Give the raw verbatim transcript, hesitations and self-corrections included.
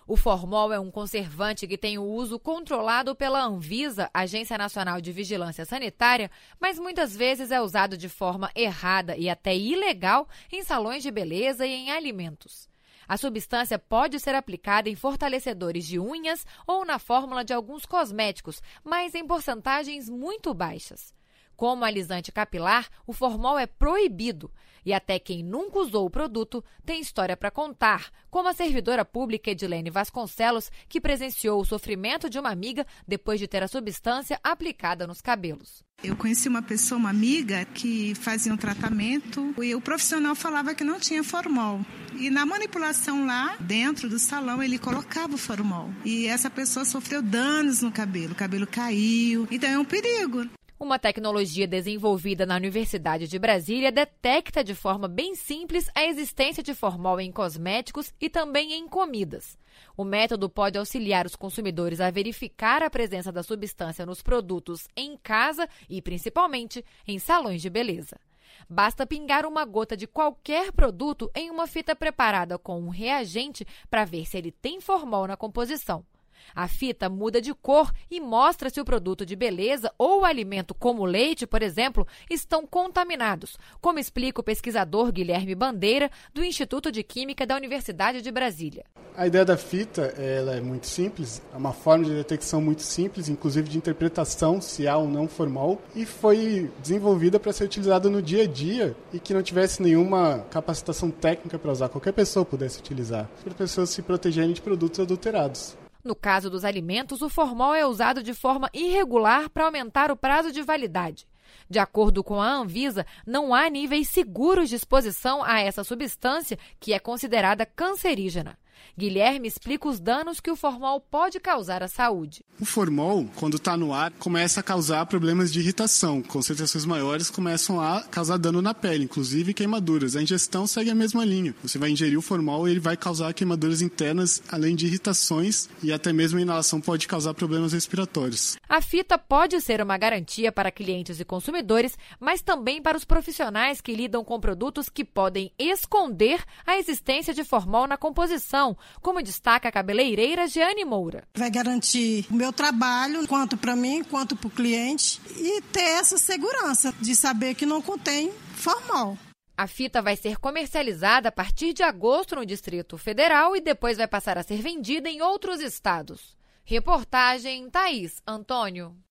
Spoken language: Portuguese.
O formol é um conservante que tem o uso controlado pela Anvisa, Agência Nacional de Vigilância Sanitária, mas muitas vezes é usado de forma errada e até ilegal em salões de beleza e em alimentos. A substância pode ser aplicada em fortalecedores de unhas ou na fórmula de alguns cosméticos, mas em porcentagens muito baixas. Como alisante capilar, o formol é proibido e até quem nunca usou o produto tem história para contar, como a servidora pública Edilene Vasconcelos, que presenciou o sofrimento de uma amiga depois de ter a substância aplicada nos cabelos. Eu conheci uma pessoa, uma amiga, que fazia um tratamento e o profissional falava que não tinha formol. E na manipulação lá, dentro do salão, ele colocava o formol. E essa pessoa sofreu danos no cabelo, o cabelo caiu, então é um perigo. Uma tecnologia desenvolvida na Universidade de Brasília detecta de forma bem simples a existência de formol em cosméticos e também em comidas. O método pode auxiliar os consumidores a verificar a presença da substância nos produtos em casa e, principalmente, em salões de beleza. Basta pingar uma gota de qualquer produto em uma fita preparada com um reagente para ver se ele tem formol na composição. A fita muda de cor e mostra se o produto de beleza ou o alimento, como o leite, por exemplo, estão contaminados, como explica o pesquisador Guilherme Bandeira, do Instituto de Química da Universidade de Brasília. A ideia da fita ela é muito simples, é uma forma de detecção muito simples, inclusive de interpretação se há ou não formol, e foi desenvolvida para ser utilizada no dia a dia e que não tivesse nenhuma capacitação técnica para usar, qualquer pessoa pudesse utilizar, para pessoas se protegerem de produtos adulterados. No caso dos alimentos, o formol é usado de forma irregular para aumentar o prazo de validade. De acordo com a Anvisa, não há níveis seguros de exposição a essa substância, que é considerada cancerígena. Guilherme explica os danos que o formol pode causar à saúde. O formol, quando está no ar, começa a causar problemas de irritação. Concentrações maiores começam a causar dano na pele, inclusive queimaduras. A ingestão segue a mesma linha. Você vai ingerir o formol e ele vai causar queimaduras internas, além de irritações, e até mesmo a inalação pode causar problemas respiratórios. A fita pode ser uma garantia para clientes e consumidores, mas também para os profissionais que lidam com produtos que podem esconder a existência de formol na composição, como destaca a cabeleireira Jeane Moura. Vai garantir o meu trabalho, quanto para mim, quanto para o cliente, e ter essa segurança de saber que não contém formol. A fita vai ser comercializada a partir de agosto no Distrito Federal e depois vai passar a ser vendida em outros estados. Reportagem Thaís Antônio.